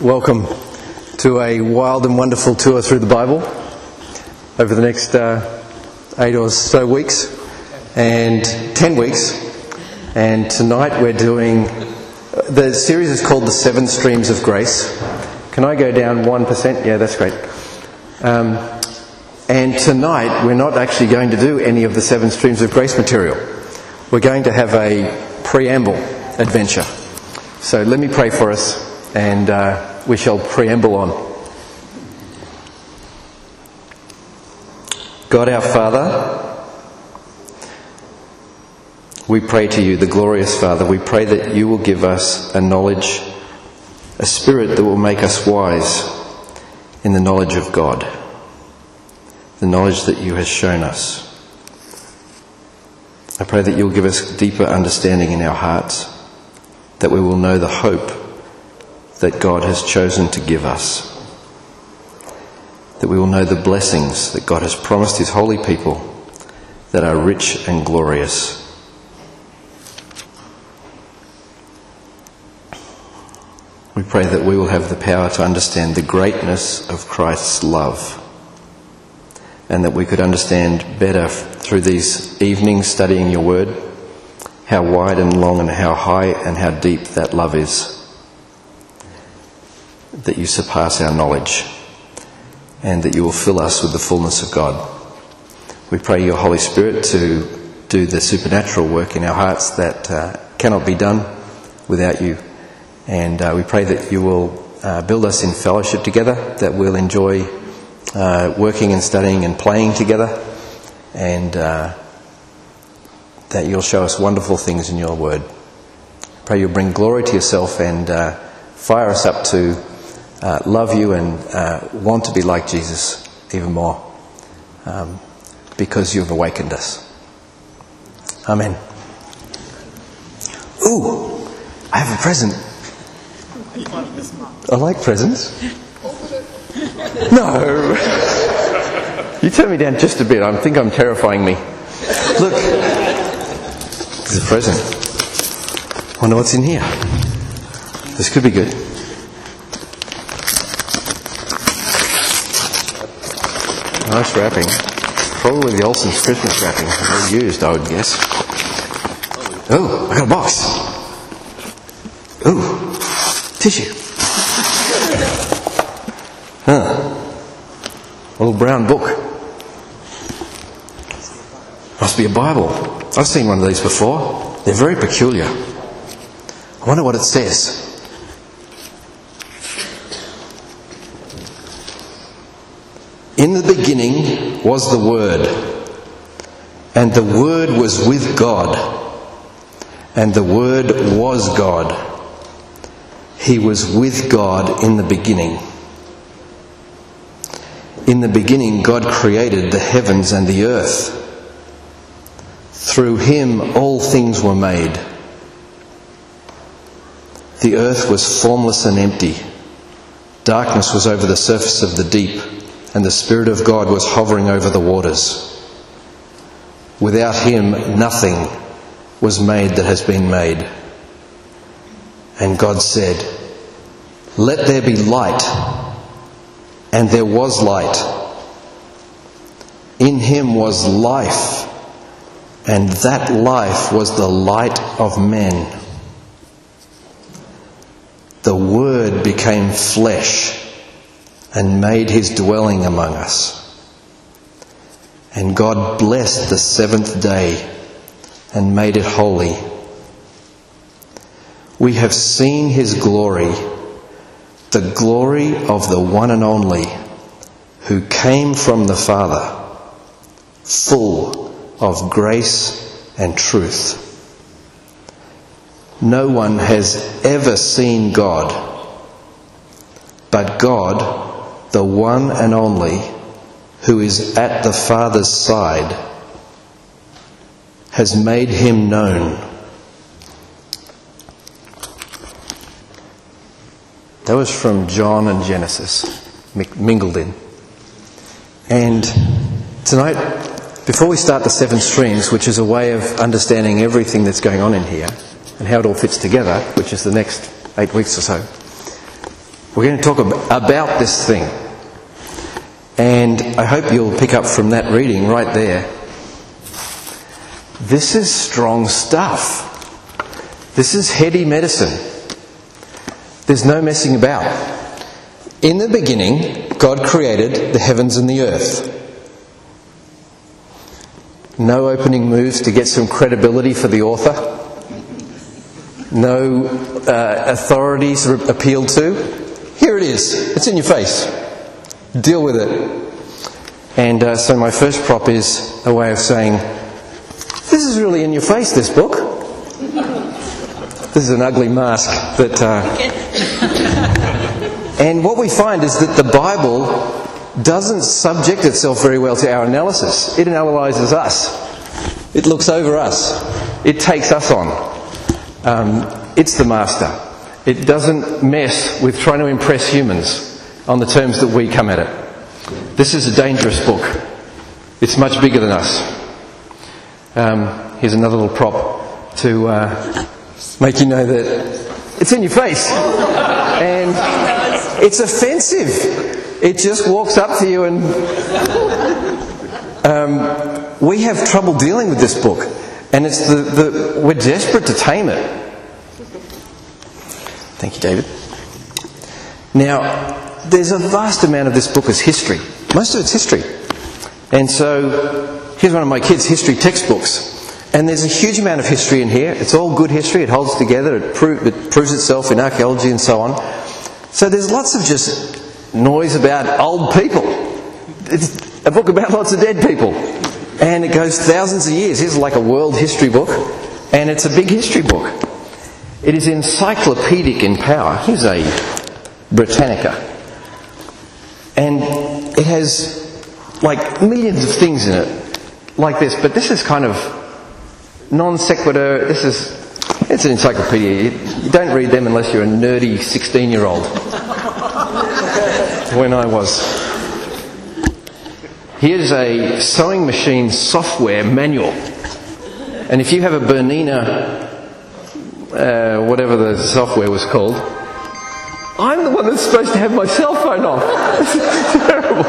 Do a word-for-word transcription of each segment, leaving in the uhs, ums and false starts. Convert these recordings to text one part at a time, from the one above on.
welcome to a wild and wonderful tour through the Bible over the next uh, eight or so weeks and ten weeks. And tonight we're doing, the series is called The Seven Streams of Grace. Can I go down one percent? Yeah, that's great. Um, and tonight we're not actually going to do any of the Seven Streams of Grace material. We're going to have a preamble adventure. So let me pray for us and uh, we shall preamble on. God our Father, we pray to you, the glorious Father, we pray that you will give us a knowledge, a spirit that will make us wise in the knowledge of God, the knowledge that you have shown us. I pray that you'll give us deeper understanding in our hearts, that we will know the hope that God has chosen to give us, that we will know the blessings that God has promised his holy people that are rich and glorious. We pray that we will have the power to understand the greatness of Christ's love, and that we could understand better through these evenings studying your word how wide and long and how high and how deep that love is, that you surpass our knowledge, and that you will fill us with the fullness of God. We pray your Holy Spirit to do the supernatural work in our hearts that uh, cannot be done without you. And uh, we pray that you will uh, build us in fellowship together, that we'll enjoy uh, working and studying and playing together, and uh, that you'll show us wonderful things in your word. Pray you'll bring glory to yourself and uh, fire us up to uh, love you and uh, want to be like Jesus even more, um, because you've awakened us. Amen. Ooh, I have a present. I like presents. No. You turn me down just a bit. I think I'm terrifying me. Look. There's a present. Wonder what's in here. This could be good. Nice wrapping. Probably the Olsen's Christmas wrapping. Very used, I would guess. Oh, I got a box. Ooh. Tissue. Huh. A little brown book. Must be a Bible. I've seen one of these before. They're very peculiar. I wonder what it says. In the beginning was the Word, and the Word was with God, and the Word was God. He was with God in the beginning. In the beginning, God created the heavens and the earth. Through him all things were made. The earth was formless and empty. Darkness was over the surface of the deep, and the Spirit of God was hovering over the waters. Without him, nothing was made that has been made. And God said, "Let there be light," and there was light. In him was life, and that life was the light of men. The Word became flesh and made his dwelling among us. And God blessed the seventh day and made it holy. We have seen his glory, the glory of the one and only, who came from the Father, full of grace and truth. No one has ever seen God, but God, the one and only, who is at the Father's side, has made him known. That was from John and Genesis, mingled in. And tonight, before we start the seven streams, which is a way of understanding everything that's going on in here and how it all fits together, which is the next eight weeks or so, We're going to talk ab- about this thing. And I hope you'll pick up from that reading right there. This is strong stuff. This is heady medicine. There's no messing about. In the beginning, God created the heavens and the earth. No opening moves to get some credibility for the author. No uh, authorities are appealed to. Here it is. It's in your face. Deal with it. And uh, so my first prop is a way of saying, this is really in your face, this book. This is an ugly mask. That, uh... And what we find is that the Bible doesn't subject itself very well to our analysis. It analyses us. It looks over us. It takes us on. Um, it's the master. It doesn't mess with trying to impress humans on the terms that we come at it. This is a dangerous book. It's much bigger than us. Um, here's another little prop to uh, make you know that it's in your face. And it's offensive. It just walks up to you and... Um, we have trouble dealing with this book. And it's the, the we're desperate to tame it. Thank you, David. Now, there's a vast amount of this book as history. Most of it's history. And so, here's one of my kids' history textbooks. And there's a huge amount of history in here. It's all good history. It holds together. It, pro- it proves itself in archaeology and so on. So there's lots of just noise about old people. It's a book about lots of dead people. And it goes thousands of years. Here's like a world history book. And it's a big history book. It is encyclopedic in power. Here's a Britannica. And it has like millions of things in it like this. But this is kind of non sequitur. This is, it's an encyclopedia. You, you don't read them unless you're a nerdy sixteen-year-old. When I was. Here's a sewing machine software manual. And if you have a Bernina, uh, whatever the software was called, I'm the one that's supposed to have my cell phone off. This is terrible.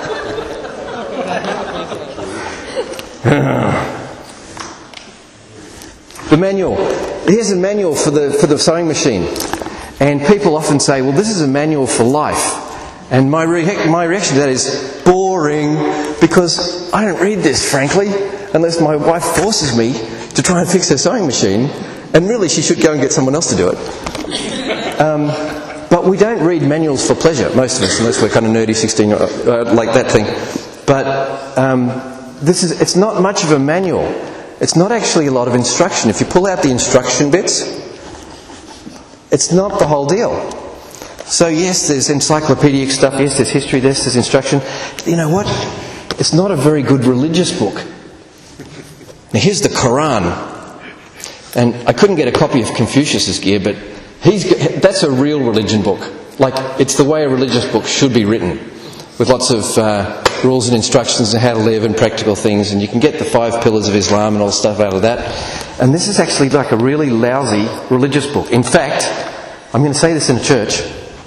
The manual. Here's a manual for the for the sewing machine. And people often say, well, this is a manual for life. And my re- my reaction to that is boring, because I don't read this, frankly, unless my wife forces me to try and fix her sewing machine. And really, she should go and get someone else to do it. Um, but we don't read manuals for pleasure, most of us, unless we're kind of nerdy sixteen, uh, like that thing. But um, this is it's not much of a manual. It's not actually a lot of instruction. If you pull out the instruction bits, it's not the whole deal. So yes, there's encyclopedic stuff, yes, there's history, yes, there's instruction. You know what? It's not a very good religious book. Now here's the Quran. And I couldn't get a copy of Confucius's gear, but he's that's a real religion book. Like, it's the way a religious book should be written, with lots of uh, rules and instructions on how to live and practical things, and you can get the five pillars of Islam and all stuff out of that. And this is actually like a really lousy religious book. In fact, I'm going to say this in a church.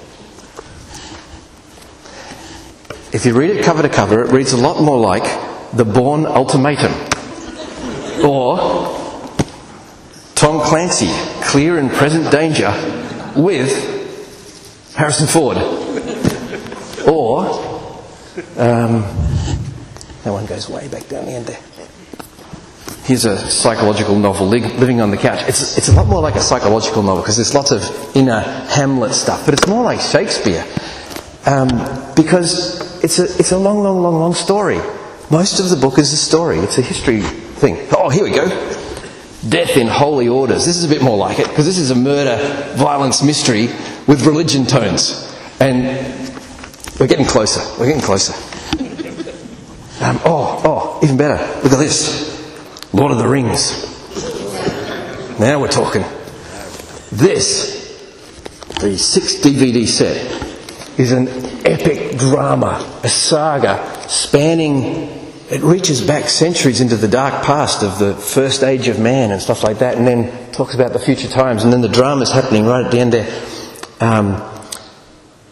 If you read it cover to cover, it reads a lot more like The Bourne Ultimatum. Or Tom Clancy, Clear and Present Danger, with Harrison Ford. Or, um, that one goes way back down the end there. Here's a psychological novel, Living on the Couch. It's it's a lot more like a psychological novel, because there's lots of inner Hamlet stuff, but it's more like Shakespeare. Um, because it's a it's a long, long, long, long story. Most of the book is a story. It's a history thing. Oh, here we go. Death in Holy Orders. This is a bit more like it, because this is a murder, violence, mystery with religion tones. And we're getting closer. We're getting closer. Um, oh, oh, even better. Look at this. Lord of the Rings. Now we're talking. This, the six D V D set, is an epic drama, a saga spanning, it reaches back centuries into the dark past of the first age of man and stuff like that, and then talks about the future times, and then the drama's happening right at the end there. Um,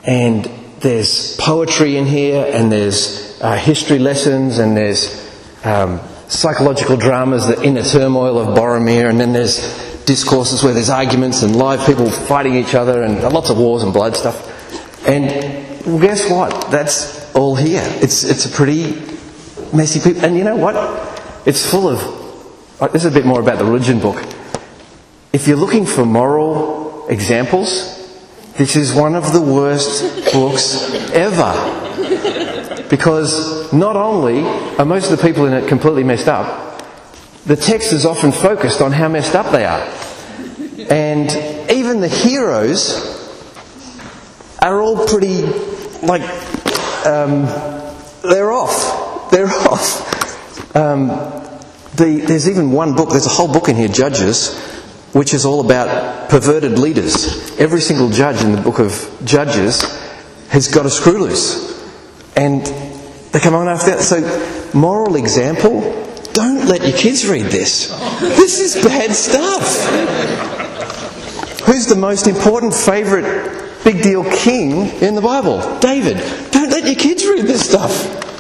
and there's poetry in here, and there's uh, history lessons, and there's um, psychological dramas, the inner turmoil of Boromir, and then there's discourses where there's arguments and live people fighting each other, and lots of wars and blood stuff. And well, guess what? That's all here. It's it's a pretty messy people. And you know what? It's full of... This is a bit more about the religion book. If you're looking for moral examples, this is one of the worst books ever. Because not only are most of the people in it completely messed up, the text is often focused on how messed up they are. And even the heroes are all pretty, like, um, they're off. They're off. Um, the, there's even one book, there's a whole book in here, Judges, which is all about perverted leaders. Every single judge in the book of Judges has got a screw loose. And they come on after that. So, moral example, don't let your kids read this. This is bad stuff. Who's the most important favourite big deal king in the Bible? David. Don't let your kids read this stuff.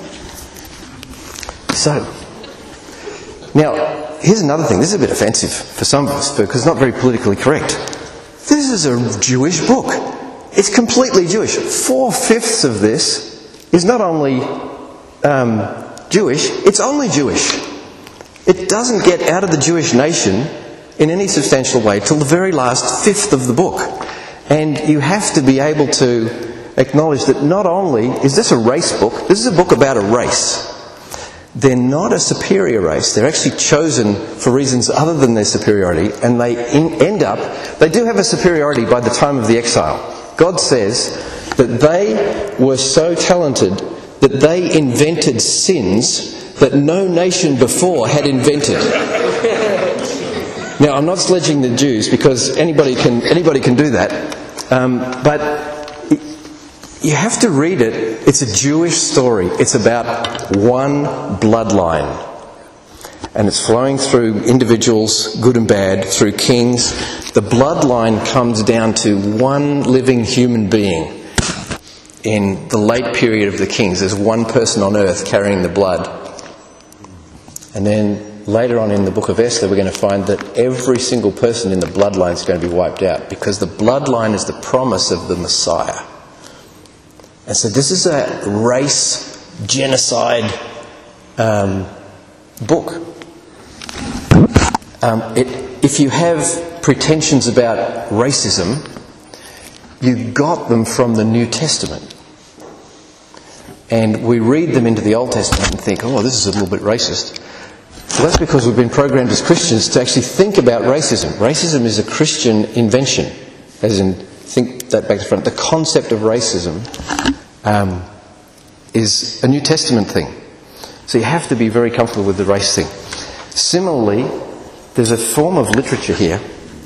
So, now, here's another thing. This is a bit offensive for some of us because it's not very politically correct. This is a Jewish book. It's completely Jewish. Four-fifths of this is not only um, Jewish, it's only Jewish. It doesn't get out of the Jewish nation in any substantial way till the very last fifth of the book. And you have to be able to acknowledge that not only is this a race book, this is a book about a race. They're not a superior race. They're actually chosen for reasons other than their superiority, and they in, end up, they do have a superiority by the time of the exile. God says that they were so talented that they invented sins that no nation before had invented. Now, I'm not sledging the Jews because anybody can anybody can do that, um, but you have to read it. It's a Jewish story. It's about one bloodline. And it's flowing through individuals, good and bad, through kings. The bloodline comes down to one living human being. In the late period of the kings, there's one person on earth carrying the blood. And then later on in the book of Esther, we're going to find that every single person in the bloodline is going to be wiped out because the bloodline is the promise of the Messiah. And so this is a race genocide um, book. Um, it, if you have pretensions about racism, you got them from the New Testament. And we read them into the Old Testament and think, oh, this is a little bit racist. Well, that's because we've been programmed as Christians to actually think about racism. Racism is a Christian invention, as in, think that back to front. The concept of racism um, is a New Testament thing. So you have to be very comfortable with the race thing. Similarly, there's a form of literature here.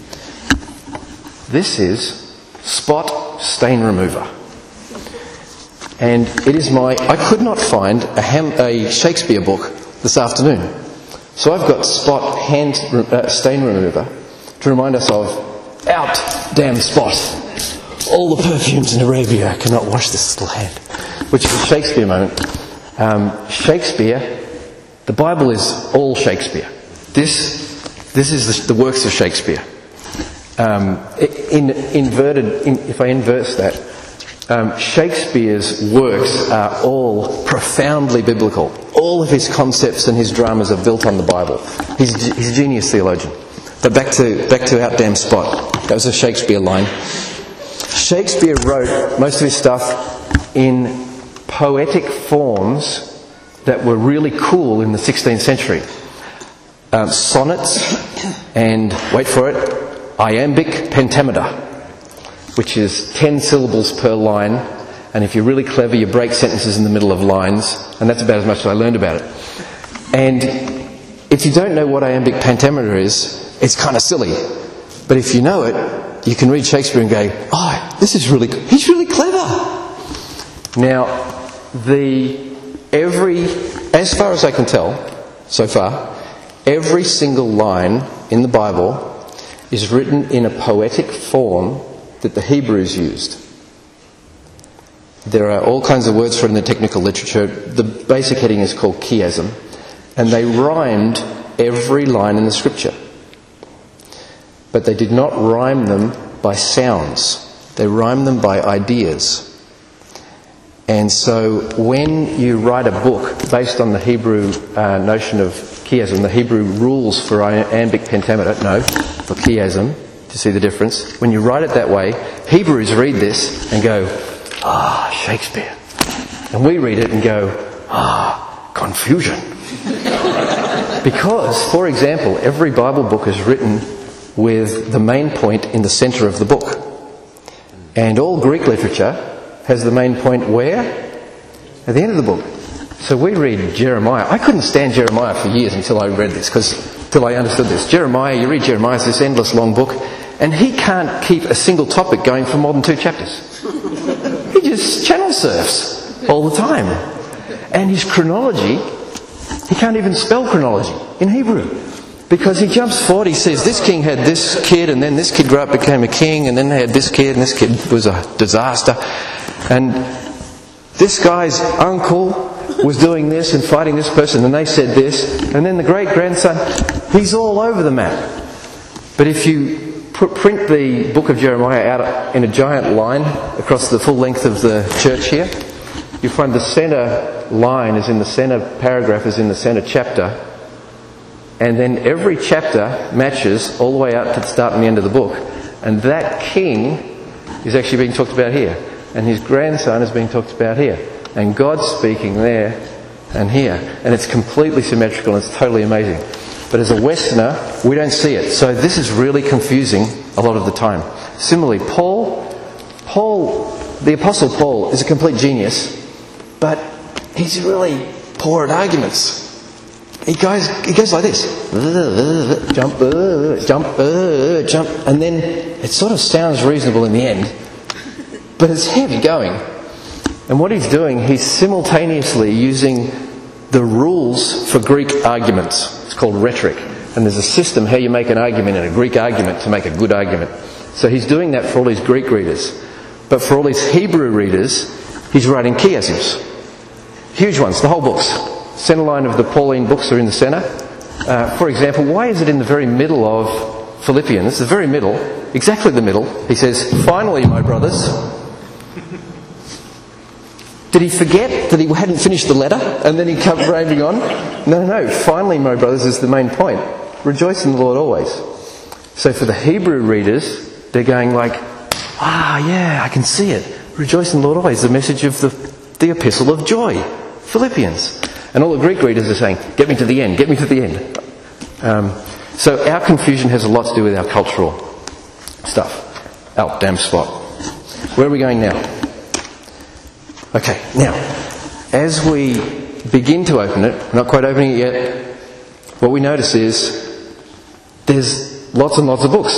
This is Spot Stain Remover. And it is my... I could not find a, Ham, a Shakespeare book this afternoon. So I've got Spot hand uh, Stain Remover to remind us of out, damn Spot. All the perfumes in Arabia cannot wash this little hand. Which is a Shakespeare moment. Um, Shakespeare, the Bible is all Shakespeare. This, this is the, the works of Shakespeare. Um, in, inverted, in, if I inverse that, um, Shakespeare's works are all profoundly biblical. All of his concepts and his dramas are built on the Bible. He's, he's a genius theologian. But back to back to Out Damn Spot. That was a Shakespeare line. Shakespeare wrote most of his stuff in poetic forms that were really cool in the sixteenth century. Um, sonnets and, wait for it, iambic pentameter, which is ten syllables per line, and if you're really clever you break sentences in the middle of lines, and that's about as much as I learned about it. And if you don't know what iambic pentameter is, it's kind of silly. But if you know it, you can read Shakespeare and go, oh, this is really, he's really clever. Now, the, every, as far as I can tell, so far, every single line in the Bible is written in a poetic form that the Hebrews used. there are all kinds of words for it in the technical literature. The basic heading is called chiasm, and they rhymed every line in the scripture. But they did not rhyme them by sounds. They rhymed them by ideas. And so when you write a book based on the Hebrew uh, notion of chiasm, the Hebrew rules for iambic pentameter, no, for chiasm, to see the difference, when you write it that way, Hebrews read this and go, ah, Shakespeare. And we read it and go, ah, confusion. Because, for example, every Bible book is written with the main point in the centre of the book. And all Greek literature has the main point where? At the end of the book. So we read Jeremiah. I couldn't stand Jeremiah for years until I read this, because until I understood this. Jeremiah, you read Jeremiah, it's this endless long book, and he can't keep a single topic going for more than two chapters. He just channel surfs all the time. And his chronology, he can't even spell chronology in Hebrew. Because he jumps forward, he says, this king had this kid, and then this kid grew up, became a king, and then they had this kid, and this kid was a disaster. And this guy's uncle was doing this and fighting this person, and they said this, and then the great-grandson, he's all over the map. But if you pr- print the book of Jeremiah out in a giant line across the full length of the church here, you find the centre line is in the centre paragraph, is in the centre chapter, and then every chapter matches all the way up to the start and the end of the book. And that king is actually being talked about here. And his grandson is being talked about here. And God's speaking there and here. And it's completely symmetrical and it's totally amazing. But as a Westerner, we don't see it. So this is really confusing a lot of the time. Similarly, Paul, Paul, the Apostle Paul is a complete genius, but he's really poor at arguments. He goes, he goes like this. Jump, uh, jump, uh, jump. And then it sort of sounds reasonable in the end. But it's heavy going. And what he's doing, he's simultaneously using the rules for Greek arguments. It's called rhetoric. And there's a system how you make an argument in a Greek argument to make a good argument. So he's doing that for all his Greek readers. But for all his Hebrew readers, he's writing chiasms. Huge ones, the whole books. Centre line of the Pauline books are in the centre. Uh, for example, why is it in the very middle of Philippians, the very middle, exactly the middle, he says, finally, my brothers. Did he forget that he hadn't finished the letter and then he kept raving on? No, no, finally, my brothers is the main point. Rejoice in the Lord always. So for the Hebrew readers, they're going like, ah, yeah, I can see it. Rejoice in the Lord always, the message of the, the epistle of joy, Philippians. And all the Greek readers are saying, get me to the end, get me to the end. Um, so our confusion has a lot to do with our cultural stuff. Oh, damn spot. Where are we going now? Okay, now, as we begin to open it, we're not quite opening it yet, what we notice is there's lots and lots of books.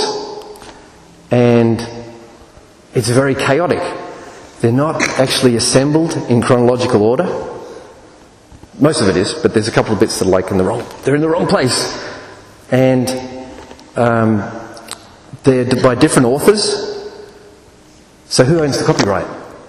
And it's very chaotic. They're not actually assembled in chronological order. Most of it is, but there's a couple of bits that are like in the wrong, they're in the wrong place. And um, they're by different authors. So who owns the copyright?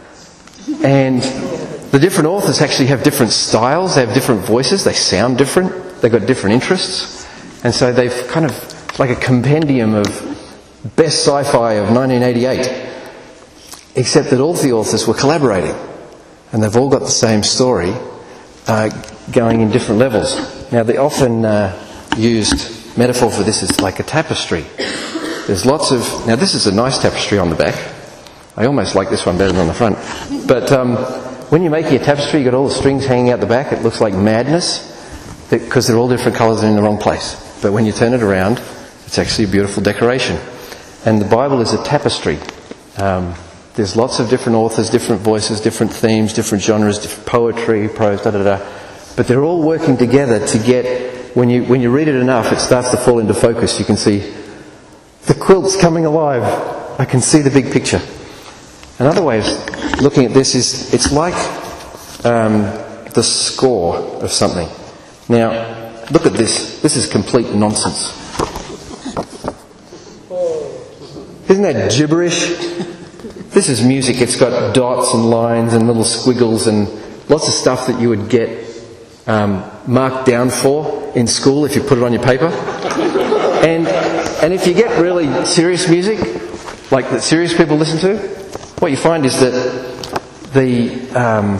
And the different authors actually have different styles, they have different voices, they sound different, they've got different interests. And so they've kind of like a compendium of best sci-fi of nineteen eighty-eight. Except that all the authors were collaborating. And they've all got the same story. Uh, going in different levels. Now the often uh, used metaphor for this is like a tapestry. There's lots of... Now this is a nice tapestry on the back. I almost like this one better than on the front. But um, when you're making a tapestry, you've got all the strings hanging out the back. It looks like madness because they're all different colours and in the wrong place. But when you turn it around, it's actually a beautiful decoration. And the Bible is a tapestry. Um, There's lots of different authors, different voices, different themes, different genres, different poetry, prose, da da da. But they're all working together to get, when you when you read it enough, it starts to fall into focus. You can see the quilt's coming alive. I can see the big picture. Another way of looking at this is, it's like um, the score of something. Now, look at this. This is complete nonsense. Isn't that gibberish? this is music. It's got dots and lines and little squiggles and lots of stuff that you would get um, marked down for in school if you put it on your paper. And and if you get really serious music, like that serious people listen to, what you find is that the um,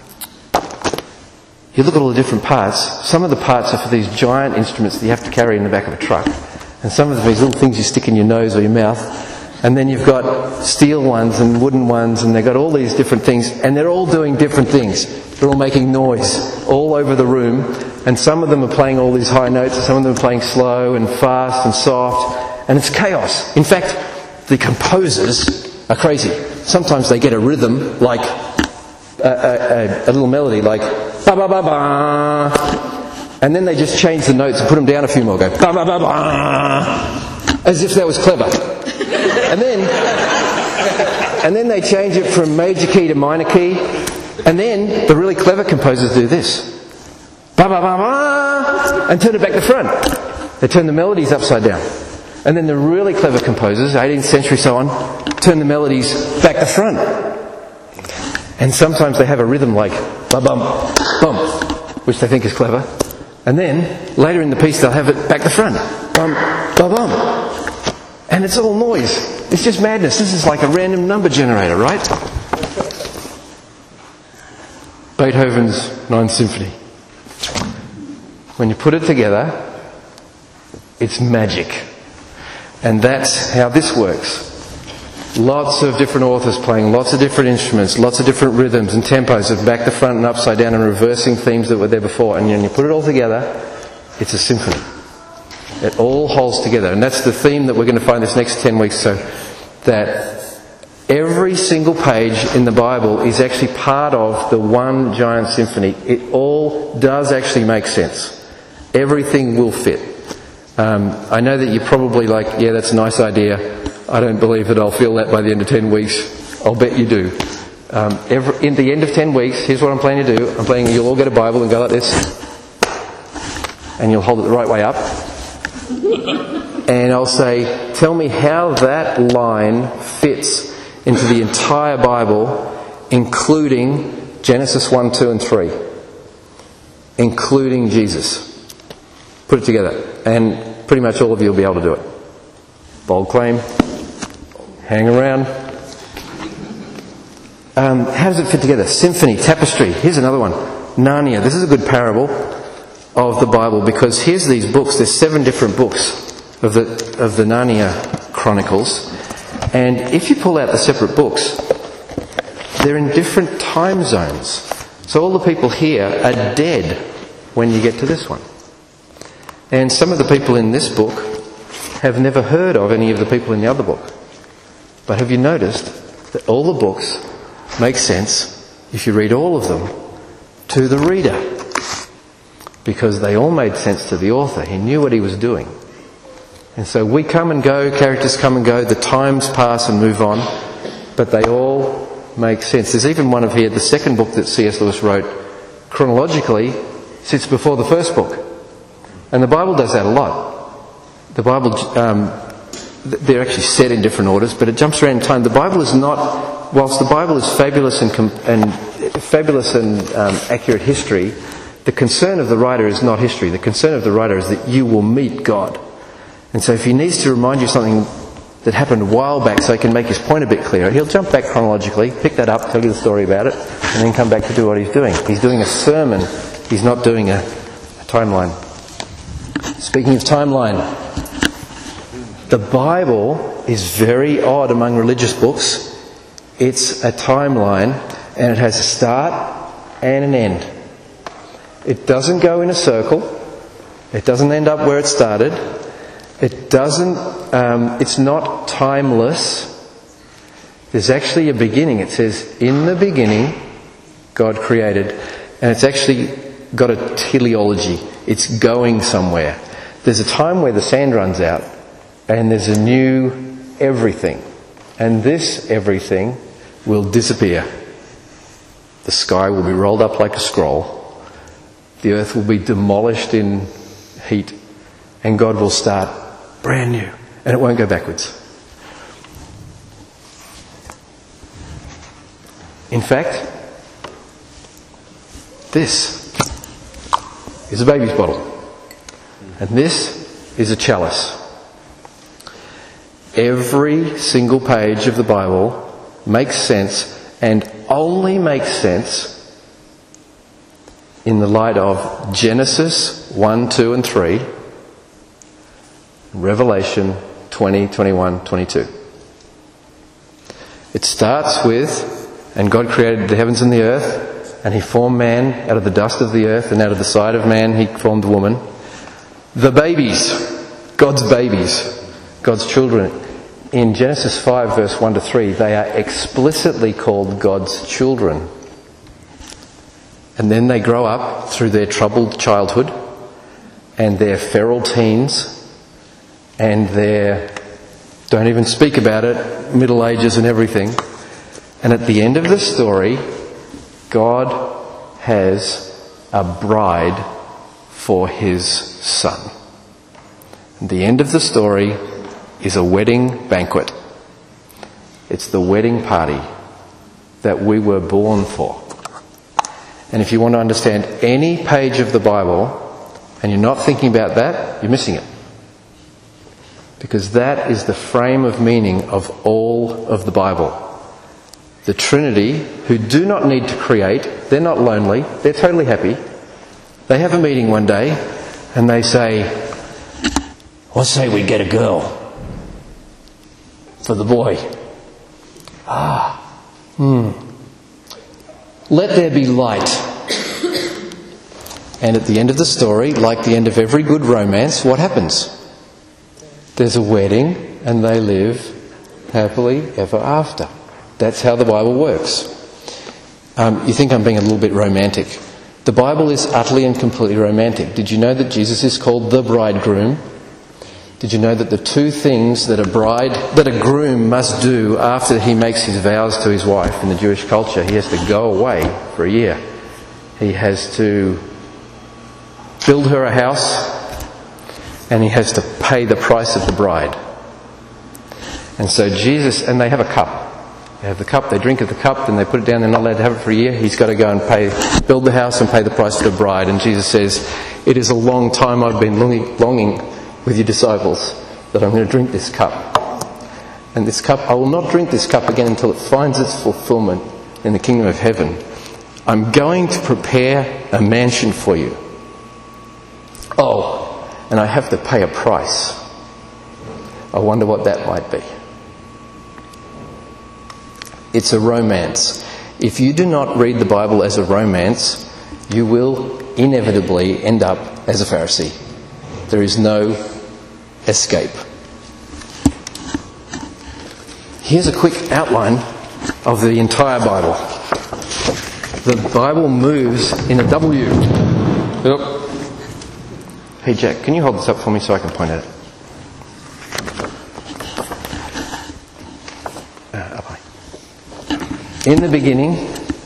you look at all the different parts. Some of the parts are for these giant instruments that you have to carry in the back of a truck, and some of them are these little things you stick in your nose or your mouth. And then you've got steel ones and wooden ones, and they've got all these different things, and they're all doing different things. They're all making noise all over the room, and some of them are playing all these high notes, and some of them are playing slow and fast and soft, and it's chaos. In fact, the composers are crazy. Sometimes they get a rhythm, like a, a, a, a little melody, like ba ba ba ba, and then they just change the notes and put them down a few more, go ba ba ba ba, as if that was clever. And then, and then they change it from major key to minor key, and then the really clever composers do this, ba ba ba ba, and turn it back to front. They turn the melodies upside down, and then the really clever composers, eighteenth century so on, turn the melodies back to front. And sometimes they have a rhythm like ba bum bum, which they think is clever, and then later in the piece they'll have it back to front, bum ba bum. And it's all noise. It's just madness. This is like a random number generator, right? Beethoven's Ninth Symphony. When you put it together, it's magic. And that's how this works. Lots of different authors playing lots of different instruments, lots of different rhythms and tempos of back to front and upside down and reversing themes that were there before. And when you put it all together, it's a symphony. It all holds together. And that's the theme that we're going to find this next ten weeks. So that every single page in the Bible is actually part of the one giant symphony. It all does actually make sense. Everything will fit. Um, I know that you're probably like, yeah, that's a nice idea. I don't believe that I'll feel that by the end of ten weeks. I'll bet you do. Um, every, in the end of ten weeks, here's what I'm planning to do. I'm planning you'll all get a Bible and go like this. And you'll hold it the right way up. And I'll say, tell me how that line fits into the entire Bible, including Genesis one, two and three. Including Jesus. Put it together. And pretty much all of you will be able to do it. Bold claim. Hang around. Um, how does it fit together? Symphony, tapestry. Here's another one. Narnia. This is a good parable of the Bible, because here's these books. There's seven different books of the of the Narnia Chronicles, and if you pull out the separate books, they're in different time zones. So all the people here are dead when you get to this one, and some of the people in this book have never heard of any of the people in the other book. But have you noticed that all the books make sense if you read all of them to the reader? Because they all made sense to the author. He knew what he was doing. And so we come and go, characters come and go, the times pass and move on, but they all make sense. There's even one of here, the second book that C S Lewis wrote, chronologically sits before the first book. And the Bible does that a lot. The Bible, um, they're actually set in different orders, but it jumps around in time. The Bible is not, whilst the Bible is fabulous and, and fabulous and um, accurate history, the concern of the writer is not history. The concern of the writer is that you will meet God. And so if he needs to remind you something that happened a while back so he can make his point a bit clearer, he'll jump back chronologically, pick that up, tell you the story about it, and then come back to do what he's doing. He's doing a sermon. He's not doing a, a timeline. Speaking of timeline, the Bible is very odd among religious books. It's a timeline, and it has a start and an end. It doesn't go in a circle. It doesn't end up where it started. It doesn't, um, it's not timeless. There's actually a beginning. It says, in the beginning, God created. And it's actually got a teleology. It's going somewhere. There's a time where the sand runs out, and there's a new everything. And this everything will disappear. The sky will be rolled up like a scroll. The earth will be demolished in heat, and God will start brand new, and it won't go backwards. In fact, this is a baby's bottle. And this is a chalice. Every single page of the Bible makes sense, and only makes sense in the light of Genesis one, two and three, Revelation twenty, twenty-one, twenty-two. It starts with, and God created the heavens and the earth, and he formed man out of the dust of the earth, and out of the side of man he formed woman. The babies, God's babies, God's children. In Genesis five verse one to three, they are explicitly called God's children. And then they grow up through their troubled childhood and their feral teens and their, don't even speak about it, Middle Ages and everything. And at the end of the story, God has a bride for his son. And the end of the story is a wedding banquet. It's the wedding party that we were born for. And if you want to understand any page of the Bible and you're not thinking about that, you're missing it. Because that is the frame of meaning of all of the Bible. The Trinity, who do not need to create, they're not lonely, they're totally happy. They have a meeting one day and they say, let's say we get a girl for the boy. Ah, hmm. Let there be light. And at the end of the story, like the end of every good romance, what happens? There's a wedding and they live happily ever after. That's how the Bible works. Um, you think I'm being a little bit romantic. The Bible is utterly and completely romantic. Did you know that Jesus is called the bridegroom? Did you know that the two things that a bride, that a groom must do after he makes his vows to his wife in the Jewish culture, he has to go away for a year. He has to build her a house and he has to pay the price of the bride. And so Jesus, and they have a cup. They have the cup, they drink of the cup, then they put it down, they're not allowed to have it for a year. He's got to go and pay, build the house and pay the price of the bride. And Jesus says, it is a long time I've been longing, longing with your disciples that I'm going to drink this cup. And this cup, I will not drink this cup again until it finds its fulfillment in the kingdom of heaven. I'm going to prepare a mansion for you. Oh, and I have to pay a price. I wonder what that might be. It's a romance. If you do not read the Bible as a romance, you will inevitably end up as a Pharisee. There is no escape. Here's a quick outline of the entire Bible. The Bible moves in a W. Yep. Hey Jack, can you hold this up for me so I can point at it? Uh, up high. In the beginning,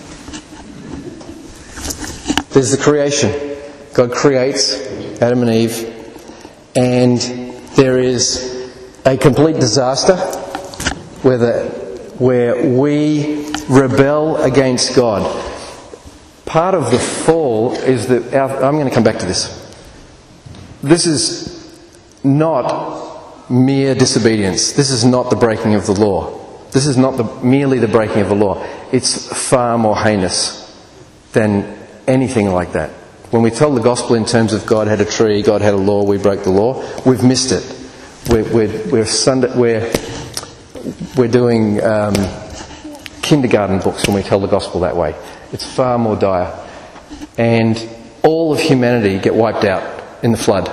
there's the creation. God creates Adam and Eve, and there is a complete disaster where, the, where we rebel against God. Part of the fall is that our, I'm going to come back to this. This is not mere disobedience. This is not the breaking of the law. This is not the, merely the breaking of the law. It's far more heinous than anything like that. When we tell the gospel in terms of God had a tree, God had a law, we broke the law, we've missed it. We're, we're, we're, Sunday, we're, we're doing um, kindergarten books when we tell the gospel that way. It's far more dire. And all of humanity get wiped out in the flood.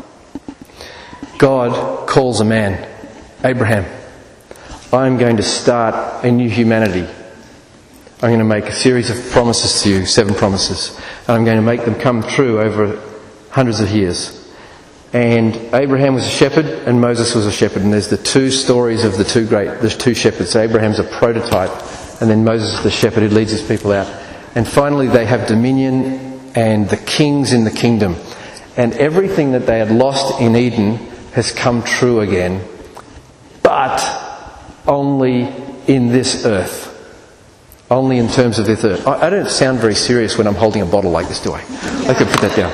God calls a man, Abraham, I'm going to start a new humanity. I'm going to make a series of promises to you, seven promises, and I'm going to make them come true over hundreds of years. And Abraham was a shepherd and Moses was a shepherd, and there's the two stories of the two great, the two shepherds. Abraham's a prototype, and then Moses is the shepherd who leads his people out. And finally they have dominion and the kings in the kingdom. And everything that they had lost in Eden has come true again, but only in this earth. only in terms of their thirst. I, I don't sound very serious when I'm holding a bottle like this, do I? I could put that down.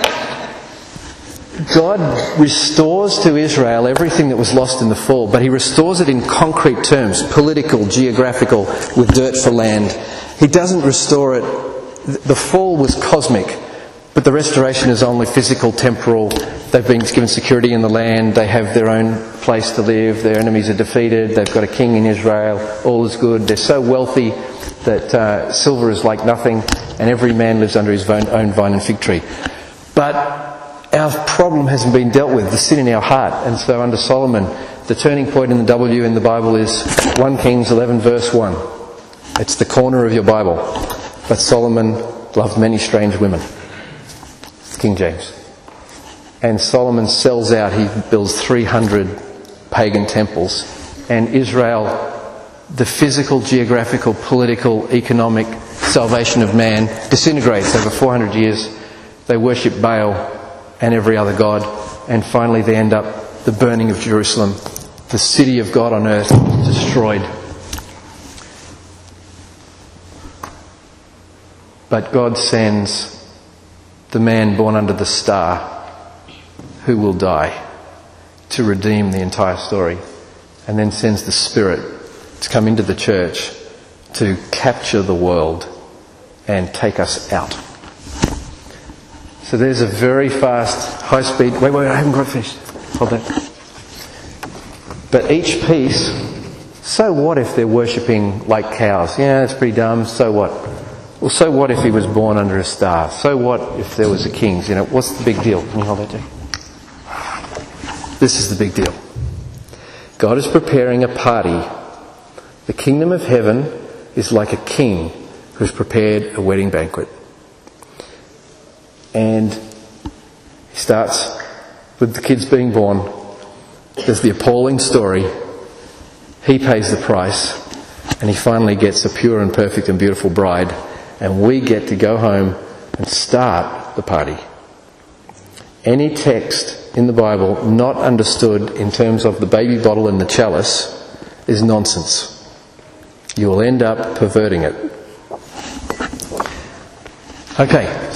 God restores to Israel everything that was lost in the fall, but he restores it in concrete terms, political, geographical, with dirt for land. He doesn't restore it. The fall was cosmic, but the restoration is only physical, temporal. They've been given security in the land, they have their own place to live, their enemies are defeated, they've got a king in Israel, all is good. They're so wealthy that uh, silver is like nothing, and every man lives under his own, own vine and fig tree. But our problem hasn't been dealt with, the sin in our heart. And so under Solomon, the turning point in the W in the Bible is First Kings eleven verse one. It's the corner of your Bible. But Solomon loved many strange women. King James. And Solomon sells out, he builds three hundred pagan temples. And Israel, the physical, geographical, political, economic salvation of man disintegrates over four hundred years. They worship Baal and every other god, and finally they end up the burning of Jerusalem, the city of God on earth, destroyed. But God sends the man born under the star who will die to redeem the entire story, and then sends the Spirit to come into the church to capture the world and take us out. So there's a very fast, high speed... Wait, wait, I haven't quite finished. Hold that. But each piece, so what if they're worshipping like cows? Yeah, that's pretty dumb. So what? Well, so what if he was born under a star? So what if there was a king? You know, what's the big deal? Can you hold that, Jack? This is the big deal. God is preparing a party. The kingdom of heaven is like a king who's prepared a wedding banquet. And he starts with the kids being born. There's the appalling story. He pays the price, and he finally gets a pure and perfect and beautiful bride, and we get to go home and start the party. Any text in the Bible not understood in terms of the baby bottle and the chalice is nonsense. You will end up perverting it. Okay.